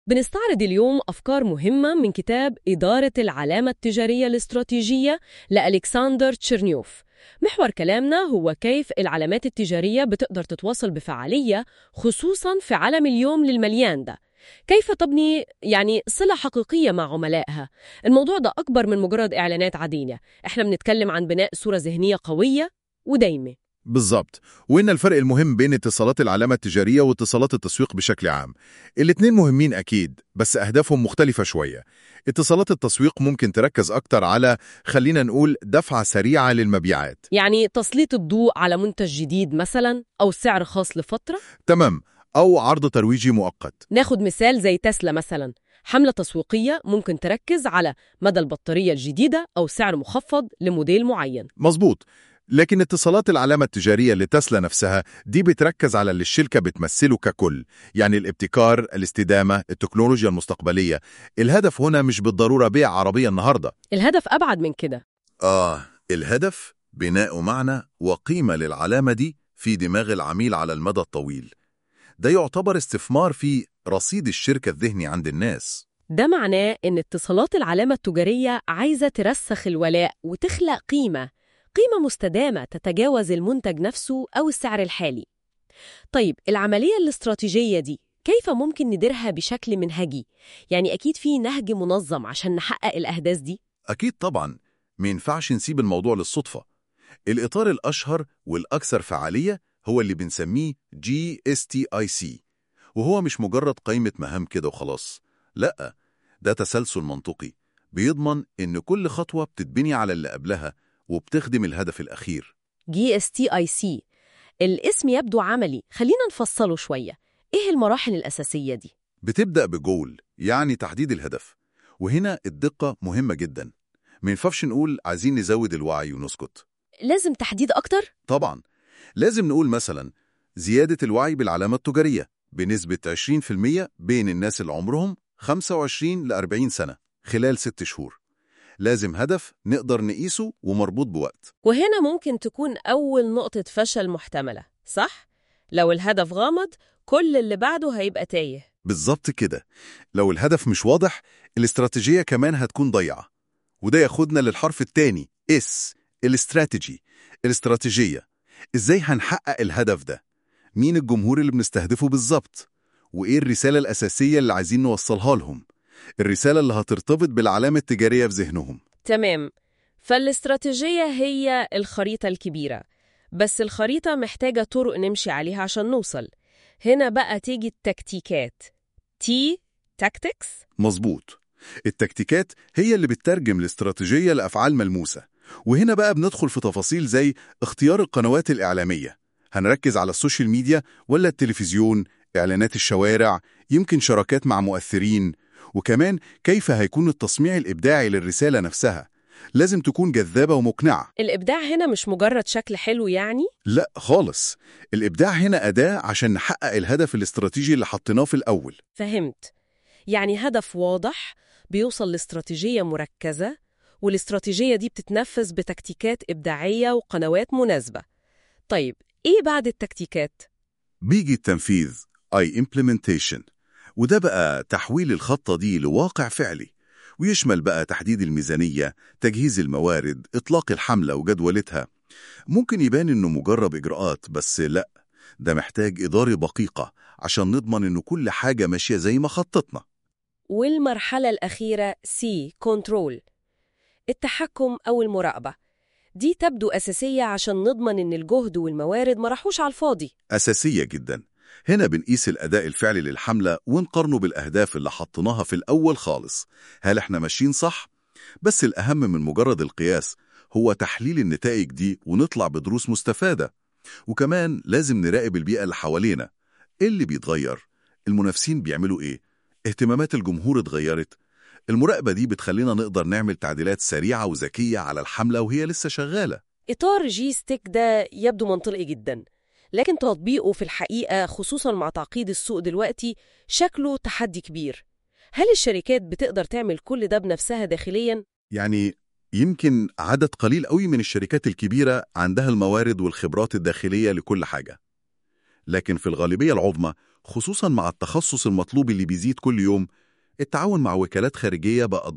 بنستعرض اليوم أفكار مهمة من كتاب إدارة العلامة التجارية الاستراتيجية لألكسندر تشيرنيوف. محور كلامنا هو كيف العلامات التجارية بتقدر تتواصل بفعالية، خصوصاً في عالم اليوم للمليان ده. كيف تبني صلة حقيقية مع عملائها؟ الموضوع ده أكبر من مجرد إعلانات عادية، إحنا بنتكلم عن بناء صورة ذهنية قوية ودايمة. بالظبط. وإن الفرق المهم بين اتصالات العلامة التجارية واتصالات التسويق بشكل عام. الاتنين مهمين أكيد، بس أهدافهم مختلفة شوية. اتصالات التسويق ممكن تركز أكتر على، خلينا نقول، دفعة سريعة للمبيعات. يعني تسليط الضوء على منتج جديد مثلاً، أو سعر خاص لفترة. تمام. أو عرض ترويجي مؤقت. ناخد مثال زي تسلا مثلا، حملة تسويقية ممكن تركز على مدى البطارية الجديدة أو سعر مخفض لموديل معين. مظبوط. لكن اتصالات العلامة التجارية لتسلا نفسها دي بتركز على اللي الشركة بتمثله ككل، يعني الابتكار، الاستدامة، التكنولوجيا المستقبلية. الهدف هنا مش بالضرورة بيع عربية النهاردة. الهدف أبعد من كده. الهدف بناء معنى وقيمة للعلامة دي في دماغ العميل على المدى الطويل. ده يعتبر استثمار في رصيد الشركة الذهني عند الناس. ده معناه إن اتصالات العلامة التجارية عايزة ترسخ الولاء وتخلق قيمة مستدامة تتجاوز المنتج نفسه أو السعر الحالي. طيب العملية الاستراتيجية دي كيف ممكن نديرها بشكل منهجي؟ يعني أكيد في نهج منظم عشان نحقق الأهداف دي. أكيد طبعا. ما ينفعش نسيب الموضوع للصدفة. الإطار الأشهر والأكثر فعالية هو اللي بنسميه GSTIC، وهو مش مجرد قائمة مهام كده وخلاص. لأ، ده تسلسل منطقي بيضمن إن كل خطوة بتتبني على اللي قبلها وبتخدم الهدف الأخير. GSTIC، الاسم يبدو عملي، خلينا نفصله شوية. إيه المراحل الأساسية دي؟ بتبدأ بجول، يعني تحديد الهدف. وهنا الدقة مهمة جدا. ما ينفعش نقول عايزين نزود الوعي ونسكت. لازم تحديد أكتر؟ طبعا. لازم نقول مثلا زيادة الوعي بالعلامة التجارية بنسبة 20% بين الناس اللي عمرهم 25 ل 40 سنة خلال 6 شهور. لازم هدف نقدر نقيسه ومربوط بوقت. وهنا ممكن تكون أول نقطة فشل محتملة، صح؟ لو الهدف غامض، كل اللي بعده هيبقى تايه. بالظبط كده. لو الهدف مش واضح، الاستراتيجية كمان هتكون ضيعة. وده ياخدنا للحرف الثاني اس، الاستراتيجية. ازاي هنحقق الهدف ده؟ مين الجمهور اللي بنستهدفه بالظبط؟ وايه الرسالة الأساسية اللي عايزين نوصلها لهم؟ الرسالة اللي هترتبط بالعلامة التجارية في ذهنهم. تمام. فالاستراتيجية هي الخريطة الكبيرة، بس الخريطة محتاجة طرق نمشي عليها عشان نوصل. هنا بقى تيجي التكتيكات. تاكتكس. مظبوط. التكتيكات هي اللي بتترجم الاستراتيجية لأفعال ملموسة. وهنا بقى بندخل في تفاصيل زي اختيار القنوات الإعلامية. هنركز على السوشيال ميديا ولا التلفزيون، إعلانات الشوارع، يمكن شراكات مع مؤثرين. وكمان كيف هيكون التصميع الإبداعي للرسالة نفسها. لازم تكون جذابة ومقنعة. الإبداع هنا مش مجرد شكل حلو يعني؟ لا خالص. الإبداع هنا أداة عشان نحقق الهدف الاستراتيجي اللي حطيناه في الأول. فهمت. يعني هدف واضح بيوصل لاستراتيجية مركزة، والاستراتيجية دي بتتنفذ بتكتيكات إبداعية وقنوات مناسبة. طيب إيه بعد التكتيكات؟ بيجي التنفيذ، implementation. وده بقى تحويل الخطة دي لواقع فعلي، ويشمل بقى تحديد الميزانية، تجهيز الموارد، إطلاق الحملة وجدولتها. ممكن يبان إنه مجرد إجراءات، بس لأ، ده محتاج إدارة دقيقة عشان نضمن إنه كل حاجة ماشية زي ما خططنا. والمرحلة الأخيرة كنترول، التحكم أو المراقبة. دي تبدو أساسية عشان نضمن إن الجهد والموارد ما راحوش على الفاضي. أساسية جدا. هنا بنقيس الأداء الفعلي للحملة ونقارنه بالأهداف اللي حطيناها في الأول خالص. هل إحنا ماشيين صح؟ بس الأهم من مجرد القياس هو تحليل النتائج دي ونطلع بدروس مستفادة. وكمان لازم نراقب البيئة اللي حوالينا. إيه اللي بيتغير؟ المنافسين بيعملوا إيه؟ اهتمامات الجمهور اتغيرت؟ المراقبة دي بتخلينا نقدر نعمل تعديلات سريعة وذكية على الحملة وهي لسه شغالة. إطار ستيك ده يبدو منطقي جدا، لكن تطبيقه في الحقيقة خصوصا مع تعقيد السوق دلوقتي شكله تحدي كبير. هل الشركات بتقدر تعمل كل ده بنفسها داخليا؟ يعني يمكن عدد قليل قوي من الشركات الكبيرة عندها الموارد والخبرات الداخلية لكل حاجة. لكن في الغالبية العظمى خصوصاً مع التخصص المطلوب اللي بيزيد كل يوم. التعاون مع وكالات خارجية بقى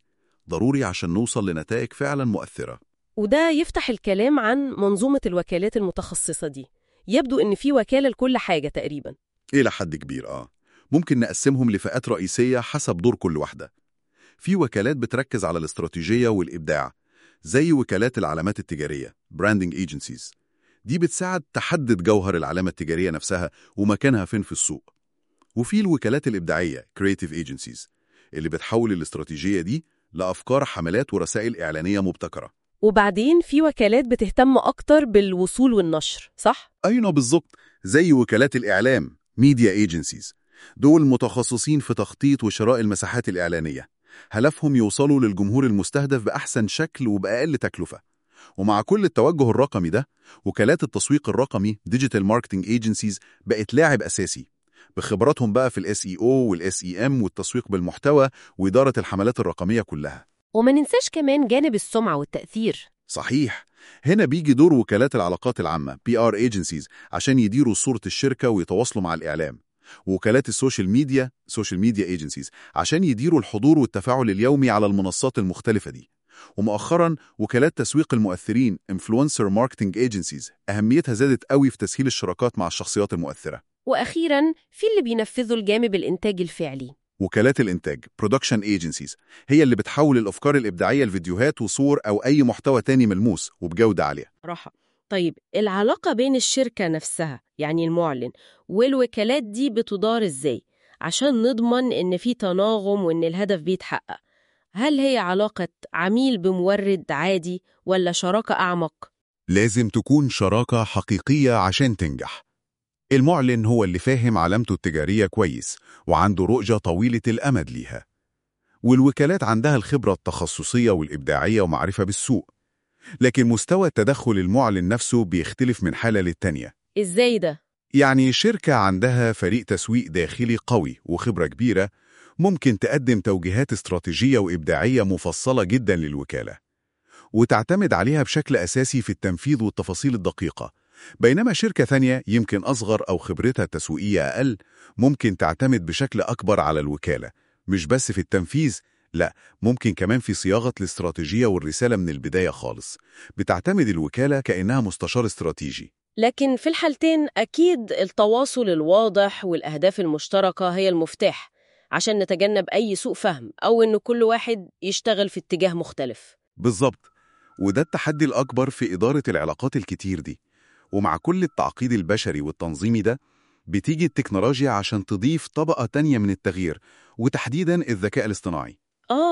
ضروري عشان نوصل لنتائج فعلاً مؤثرة. وده يفتح الكلام عن منظومة الوكالات المتخصصة دي. يبدو إن في وكالة لكل حاجة تقريباً. إلى حد كبير ممكن نقسمهم لفئات رئيسية حسب دور كل واحدة. في وكالات بتركز على الاستراتيجية والإبداع، زي وكالات العلامات التجارية Branding Agencies. دي بتساعد تحدد جوهر العلامة التجارية نفسها ومكانها فين في السوق. وفي الوكالات الإبداعية Creative Agencies اللي بتحول الاستراتيجية دي لأفكار، حملات ورسائل إعلانية مبتكرة. وبعدين في وكالات بتهتم أكتر بالوصول والنشر، صح؟ أيوة بالظبط، زي وكالات الإعلام Media Agencies. دول متخصصين في تخطيط وشراء المساحات الإعلانية، هدفهم يوصلوا للجمهور المستهدف بأحسن شكل وبأقل تكلفة. ومع كل التوجه الرقمي ده، وكالات التسويق الرقمي Digital Marketing Agencies بقت لاعب أساسي، بخبراتهم بقى في ال SEO وال SEM والتسويق بالمحتوى وإدارة الحملات الرقمية كلها. وما ننساش كمان جانب السمعة والتأثير. صحيح، هنا بيجي دور وكالات العلاقات العامة PR Agencies عشان يديروا صورة الشركة ويتواصلوا مع الإعلام. ووكالات السوشيال ميديا Social Media Agencies عشان يديروا الحضور والتفاعل اليومي على المنصات المختلفة دي. ومؤخراً وكالات تسويق المؤثرين Influencer Marketing Agencies أهميتها زادت قوي في تسهيل الشراكات مع الشخصيات المؤثرة. وأخيراً في اللي بينفذوا الجانب الإنتاج الفعلي. وكالات الإنتاج Production Agencies هي اللي بتحول الأفكار الإبداعية لفيديوهات وصور أو أي محتوى تاني ملموس وبجودة عالية. راحة. طيب العلاقة بين الشركة نفسها يعني المعلن والوكالات دي بتدار إزاي؟ عشان نضمن إن في تناغم وإن الهدف بيتحقق. هل هي علاقة عميل بمورد عادي ولا شراكة أعمق؟ لازم تكون شراكة حقيقية عشان تنجح. المعلن هو اللي فاهم علامته التجارية كويس وعنده رؤية طويلة الأمد ليها، والوكالات عندها الخبرة التخصصية والإبداعية ومعرفة بالسوق. لكن مستوى التدخل المعلن نفسه بيختلف من حالة للتانية. إزاي ده؟ يعني شركة عندها فريق تسويق داخلي قوي وخبرة كبيرة ممكن تقدم توجيهات استراتيجية وإبداعية مفصلة جدا للوكالة وتعتمد عليها بشكل أساسي في التنفيذ والتفاصيل الدقيقة، بينما شركة ثانية يمكن أصغر أو خبرتها التسويقية أقل ممكن تعتمد بشكل أكبر على الوكالة، مش بس في التنفيذ، لا، ممكن كمان في صياغة الاستراتيجية والرسالة من البداية خالص. بتعتمد الوكالة كأنها مستشار استراتيجي. لكن في الحالتين أكيد التواصل الواضح والأهداف المشتركة هي المفتاح عشان نتجنب أي سوء فهم أو إن كل واحد يشتغل في اتجاه مختلف. بالظبط، وده التحدي الأكبر في إدارة العلاقات الكتير دي. ومع كل التعقيد البشري والتنظيمي ده، بتيجي التكنولوجيا عشان تضيف طبقة تانية من التغيير، وتحديداً الذكاء الاصطناعي.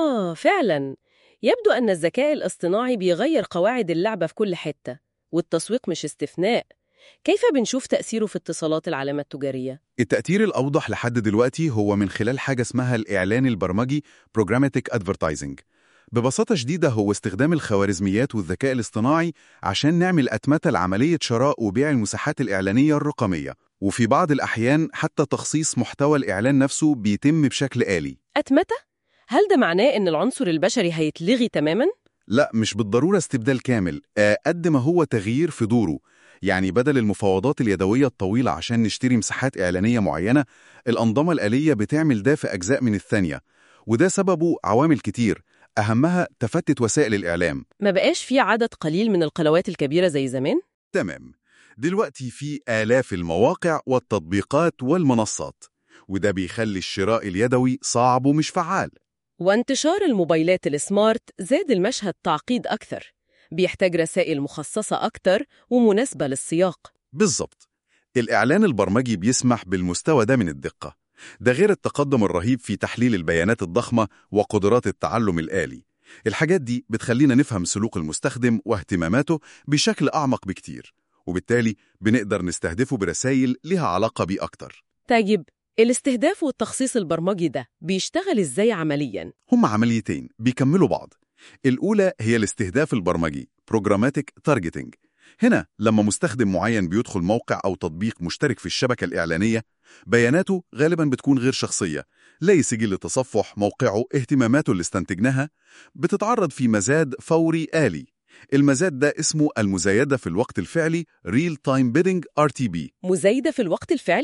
فعلاً يبدو أن الذكاء الاصطناعي بيغير قواعد اللعبة في كل حتة، والتسويق مش استثناء. كيف بنشوف تأثيره في اتصالات العلامة التجارية؟ التأثير الأوضح لحد دلوقتي هو من خلال حاجة اسمها الإعلان البرمجي Programmatic Advertising. ببساطة شديدة هو استخدام الخوارزميات والذكاء الاصطناعي عشان نعمل أتمتة لعملية شراء وبيع المساحات الإعلانية الرقمية، وفي بعض الأحيان حتى تخصيص محتوى الإعلان نفسه بيتم بشكل آلي. أتمتة؟ هل ده معناه إن العنصر البشري هيتلغي تماماً؟ لا، مش بالضرورة استبدال كامل، قد ما هو تغيير في دوره. يعني بدل المفاوضات اليدوية الطويلة عشان نشتري مساحات إعلانية معينة، الأنظمة الآلية بتعمل ده في أجزاء من الثانية، وده سببه عوامل كتير، أهمها تفتت وسائل الإعلام. ما بقاش في عدد قليل من القنوات الكبيرة زي زمان؟ تمام، دلوقتي في آلاف المواقع والتطبيقات والمنصات، وده بيخلي الشراء اليدوي صعب ومش فعال. وانتشار الموبايلات السمارت زاد المشهد تعقيد أكثر، بيحتاج رسائل مخصصة أكثر ومناسبة للسياق. بالظبط، الإعلان البرمجي بيسمح بالمستوى ده من الدقة، ده غير التقدم الرهيب في تحليل البيانات الضخمة وقدرات التعلم الآلي. الحاجات دي بتخلينا نفهم سلوك المستخدم واهتماماته بشكل أعمق بكتير، وبالتالي بنقدر نستهدفه برسائل لها علاقة بيه أكتر. طيب الاستهداف والتخصيص البرمجي ده بيشتغل إزاي عملياً؟ هم عمليتين بيكملوا بعض. الأولى هي الاستهداف البرمجي Programmatic Targeting. هنا لما مستخدم معين بيدخل موقع أو تطبيق مشترك في الشبكة الإعلانية، بياناته غالباً بتكون غير شخصية، لا سجل تصفح، موقعه، اهتماماته اللي استنتجناها، بتتعرض في مزاد فوري آلي. المزاد ده اسمه المزايدة في الوقت الفعلي Real Time Bidding RTB. مزايدة في الوقت الفعلي؟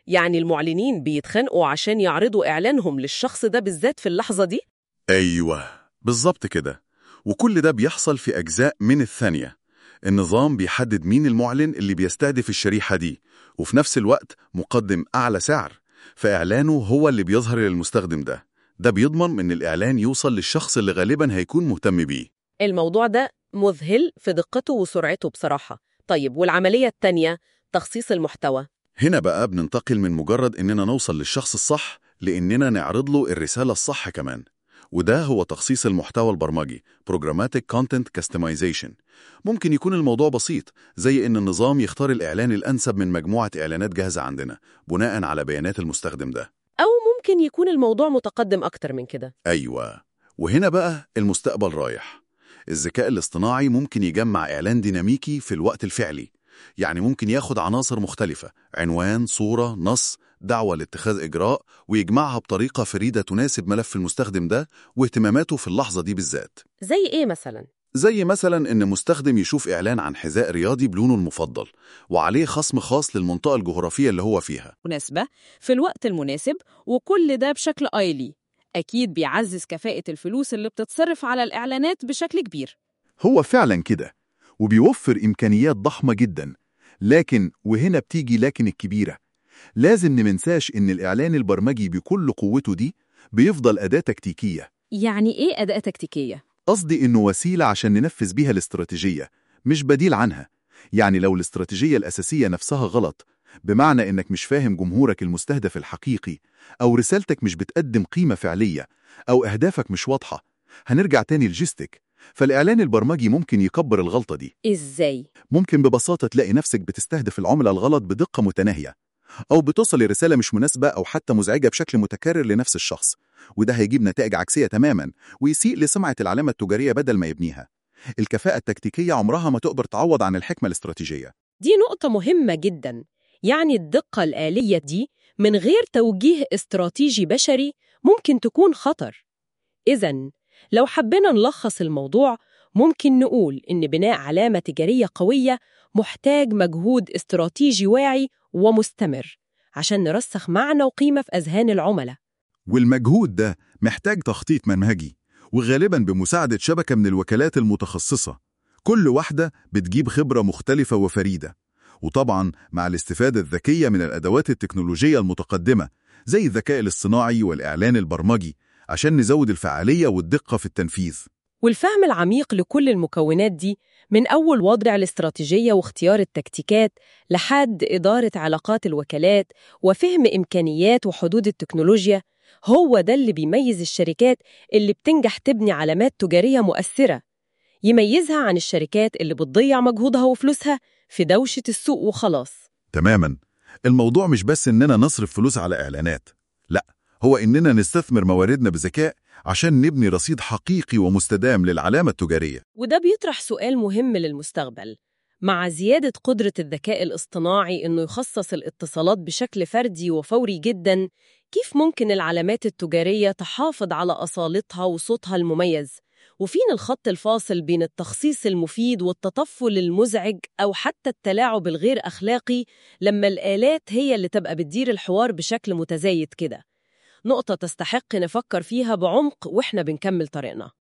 يعني المعلنين بيتخانقوا عشان يعرضوا إعلانهم للشخص ده بالذات في اللحظة دي؟ أيوة، بالظبط كده. وكل ده بيحصل في أجزاء من الثانية. النظام بيحدد مين المعلن اللي بيستهدف الشريحة دي، وفي نفس الوقت مقدم أعلى سعر، فإعلانه هو اللي بيظهر للمستخدم ده بيضمن إن الإعلان يوصل للشخص اللي غالباً هيكون مهتم بيه. الموضوع ده مذهل في دقته وسرعته بصراحة. طيب والعملية التانية، تخصيص المحتوى؟ هنا بقى بننتقل من مجرد إننا نوصل للشخص الصح لإننا نعرض له الرسالة الصح كمان، وده هو تخصيص المحتوى البرمجي Programmatic Content Customization. ممكن يكون الموضوع بسيط، زي إن النظام يختار الإعلان الأنسب من مجموعة إعلانات جاهزة عندنا بناء على بيانات المستخدم ده. أو ممكن يكون الموضوع متقدم أكتر من كده. أيوة، وهنا بقى المستقبل رايح. الذكاء الاصطناعي ممكن يجمع إعلان ديناميكي في الوقت الفعلي، يعني ممكن ياخد عناصر مختلفة، عنوان، صورة، نص، دعوة لاتخاذ إجراء، ويجمعها بطريقة فريدة تناسب ملف المستخدم ده واهتماماته في اللحظة دي بالذات. زي إيه مثلاً؟ زي مثلا إن مستخدم يشوف إعلان عن حذاء رياضي بلونه المفضل وعليه خصم خاص للمنطقة الجغرافية اللي هو فيها. مناسبة في الوقت المناسب، وكل ده بشكل آيلي. أكيد بيعزز كفاءة الفلوس اللي بتتصرف على الإعلانات بشكل كبير. هو فعلا كده، وبيوفر إمكانيات ضخمة جدا. لكن وهنا بتيجي لكن الكبيرة، لازم نمنساش إن الإعلان البرمجي بكل قوته دي بيفضل أداة تكتيكية. يعني إيه أداة تكتيكية؟ قصدي إنه وسيلة عشان ننفذ بيها الاستراتيجية، مش بديل عنها. يعني لو الاستراتيجية الأساسية نفسها غلط، بمعنى إنك مش فاهم جمهورك المستهدف الحقيقي، أو رسالتك مش بتقدم قيمة فعلية، أو أهدافك مش واضحة، هنرجع تاني لجيستك. فالإعلان البرمجي ممكن يكبر الغلطة دي. إزاي؟ ممكن ببساطة تلاقي نفسك بتستهدف العملة الغلط بدقة متناهية، أو بتوصل لرسالة مش مناسبة أو حتى مزعجة بشكل متكرر لنفس الشخص، وده هيجيب نتائج عكسية تماماً ويسيء لسمعة العلامة التجارية بدل ما يبنيها. الكفاءة التكتيكية عمرها ما تقدر تعوض عن الحكمة الاستراتيجية. دي نقطة مهمة جداً. يعني الدقة الآلية دي من غير توجيه استراتيجي بشري ممكن تكون خطر. إذن لو حبينا نلخص الموضوع، ممكن نقول إن بناء علامة تجارية قوية محتاج مجهود استراتيجي واعي ومستمر عشان نرسخ معنى وقيمة في أذهان العملاء. والمجهود ده محتاج تخطيط منهجي، وغالباً بمساعدة شبكة من الوكالات المتخصصة، كل واحدة بتجيب خبرة مختلفة وفريدة. وطبعاً مع الاستفادة الذكية من الأدوات التكنولوجية المتقدمة زي الذكاء الاصطناعي والإعلان البرمجي، عشان نزود الفعالية والدقة في التنفيذ. والفهم العميق لكل المكونات دي، من أول وضع الاستراتيجية واختيار التكتيكات لحد إدارة علاقات الوكالات وفهم إمكانيات وحدود التكنولوجيا، هو ده اللي بيميز الشركات اللي بتنجح تبني علامات تجارية مؤثرة، يميزها عن الشركات اللي بتضيع مجهودها وفلوسها في دوشة السوق وخلاص. تماماً. الموضوع مش بس إننا نصرف فلوس على إعلانات، لأ، هو إننا نستثمر مواردنا بذكاء عشان نبني رصيد حقيقي ومستدام للعلامة التجارية. وده بيطرح سؤال مهم للمستقبل. مع زيادة قدرة الذكاء الاصطناعي إنه يخصص الاتصالات بشكل فردي وفوري جداً، كيف ممكن العلامات التجارية تحافظ على أصالتها وصوتها المميز؟ وفين الخط الفاصل بين التخصيص المفيد والتطفل المزعج أو حتى التلاعب الغير أخلاقي لما الآلات هي اللي تبقى بتدير الحوار بشكل متزايد كده؟ نقطة تستحق نفكر فيها بعمق وإحنا بنكمل طريقنا.